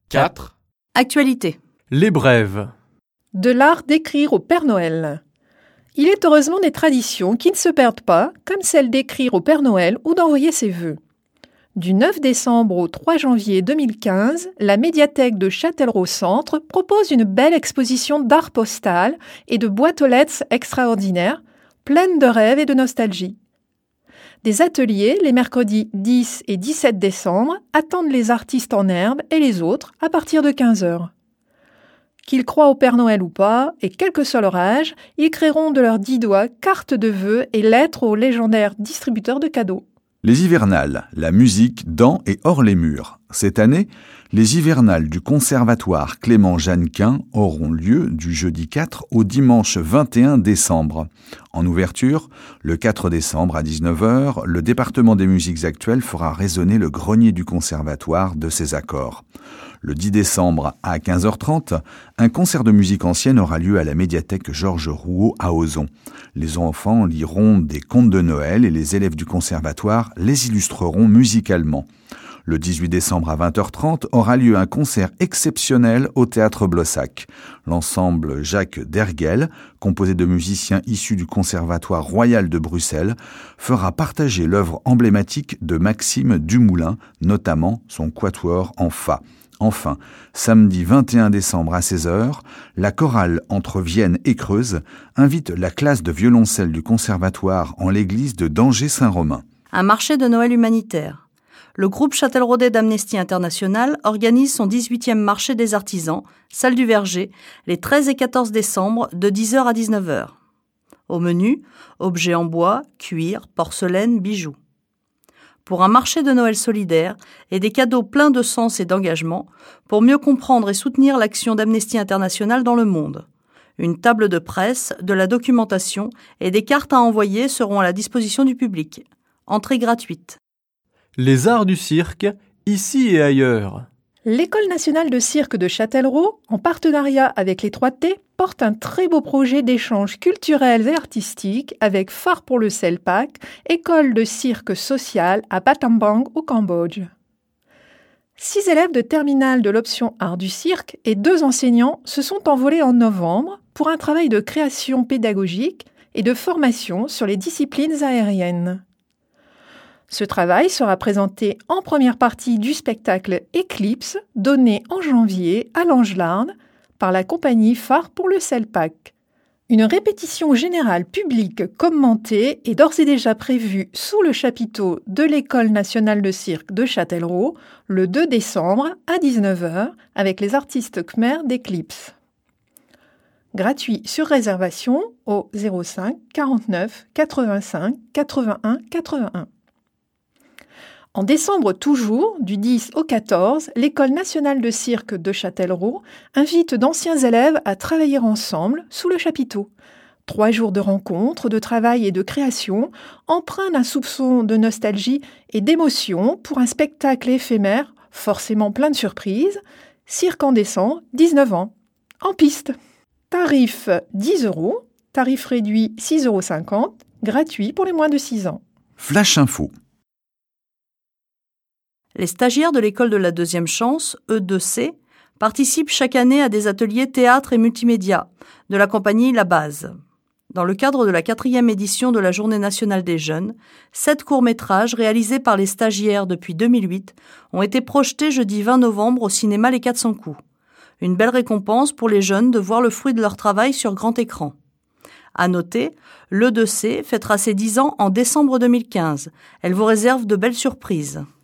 4. Actualité. Les brèves. De l'art d'écrire au Père Noël. Il est heureusement des traditions qui ne se perdent pas, comme celle d'écrire au Père Noël ou d'envoyer ses vœux. Du 9 décembre au 3 janvier 2015, la médiathèque de Châtellerault-Centre propose une belle exposition d'art postal et de boîtes aux lettres extraordinaires, pleines de rêves et de nostalgie. Des ateliers les mercredis 10 et 17 décembre attendent les artistes en herbe et les autres à partir de 15h. Qu'ils croient au Père Noël ou pas, et quel que soit leur âge, ils créeront de leurs 10 doigts cartes de vœux et lettres aux légendaires distributeurs de cadeaux. Les hivernales, la musique dans et hors les murs. Cette année, les hivernales du Conservatoire Clément-Jeannequin auront lieu du jeudi 4 au dimanche 21 décembre. En ouverture, le 4 décembre à 19h, le département des musiques actuelles fera résonner le grenier du Conservatoire de ses accords. Le 10 décembre à 15h30, un concert de musique ancienne aura lieu à la médiathèque Georges Rouault à Ozon. Les enfants liront des contes de Noël et les élèves du conservatoire les illustreront musicalement. Le 18 décembre à 20h30 aura lieu un concert exceptionnel au Théâtre Blossac. L'ensemble Jacques Derguel, composé de musiciens issus du Conservatoire royal de Bruxelles, fera partager l'œuvre emblématique de Maxime Dumoulin, notamment son quatuor en fa. Enfin, samedi 21 décembre à 16h, la chorale entre Vienne et Creuse invite la classe de violoncelle du Conservatoire en l'église de Danger-Saint-Romain. Un marché de Noël humanitaire. Le groupe Châtelleraudais d'Amnesty International organise son 18e marché des artisans, salle du Verger, les 13 et 14 décembre de 10h à 19h. Au menu, objets en bois, cuir, porcelaine, bijoux. Pour un marché de Noël solidaire et des cadeaux pleins de sens et d'engagement pour mieux comprendre et soutenir l'action d'Amnesty International dans le monde. Une table de presse, de la documentation et des cartes à envoyer seront à la disposition du public. Entrée gratuite. Les arts du cirque, ici et ailleurs. L'École nationale de cirque de Châtellerault, en partenariat avec les 3T, porte un très beau projet d'échanges culturels et artistiques avec Phare pour le Selpak, école de cirque sociale à Battambang au Cambodge. 6 élèves de terminale de l'option Art du cirque et 2 enseignants se sont envolés en novembre pour un travail de création pédagogique et de formation sur les disciplines aériennes. Ce travail sera présenté en première partie du spectacle Eclipse, donné en janvier à Langelarn par la compagnie Phare pour le Selpak. Une répétition générale publique commentée est d'ores et déjà prévue sous le chapiteau de l'École nationale de cirque de Châtellerault le 2 décembre à 19h avec les artistes khmers d'Eclipse. Gratuit sur réservation au 05 49 85 81 81. En décembre toujours, du 10 au 14, l'École nationale de cirque de Châtellerault invite d'anciens élèves à travailler ensemble sous le chapiteau. 3 jours de rencontres, de travail et de création, empreints d'un soupçon de nostalgie et d'émotion pour un spectacle éphémère, forcément plein de surprises. Cirque en décembre, 19 ans. En piste. Tarif 10 €, tarif réduit 6,50 €, gratuit pour les moins de 6 ans. Flash Info. Les stagiaires de l'école de la deuxième chance, E2C, participent chaque année à des ateliers théâtre et multimédia de la compagnie La Base. Dans le cadre de la 4e édition de la Journée nationale des jeunes, 7 courts-métrages réalisés par les stagiaires depuis 2008 ont été projetés jeudi 20 novembre au cinéma Les 400 coups. Une belle récompense pour les jeunes de voir le fruit de leur travail sur grand écran. À noter, l'E2C fêtera ses 10 ans en décembre 2015. Elle vous réserve de belles surprises.